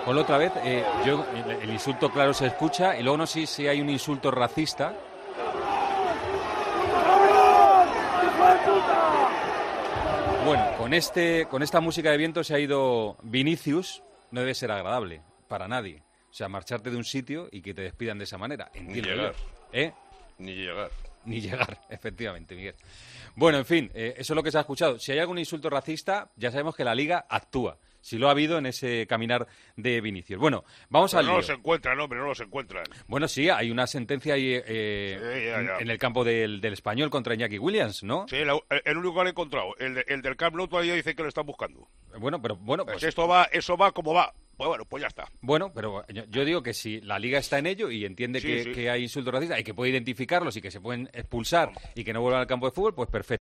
Ponlo otra vez. El insulto claro se escucha y luego no sé si hay un insulto racista. Bueno, con esta música de viento se ha ido Vinicius. No debe ser agradable para nadie. O sea, marcharte de un sitio y que te despidan de esa manera. Entiendo yo. Ni llegar. Ni llegar, efectivamente, Miguel. Bueno, en fin, eso es lo que se ha escuchado. Si hay algún insulto racista, ya sabemos que la Liga actúa. Si lo ha habido en ese caminar de Vinicius. Bueno, vamos al lío. No los encuentran, hombre, no los encuentran. Bueno, sí, hay una sentencia ahí en el campo del Español contra Iñaki Williams, ¿no? Sí, el único que han encontrado. El del Camp Nou todavía dice que lo están buscando. Bueno, pues eso va como va. Pues ya está. Bueno, pero yo digo que si la Liga está en ello y entiende que hay insultos racistas y que puede identificarlos y que se pueden expulsar y que no vuelvan al campo de fútbol, pues perfecto.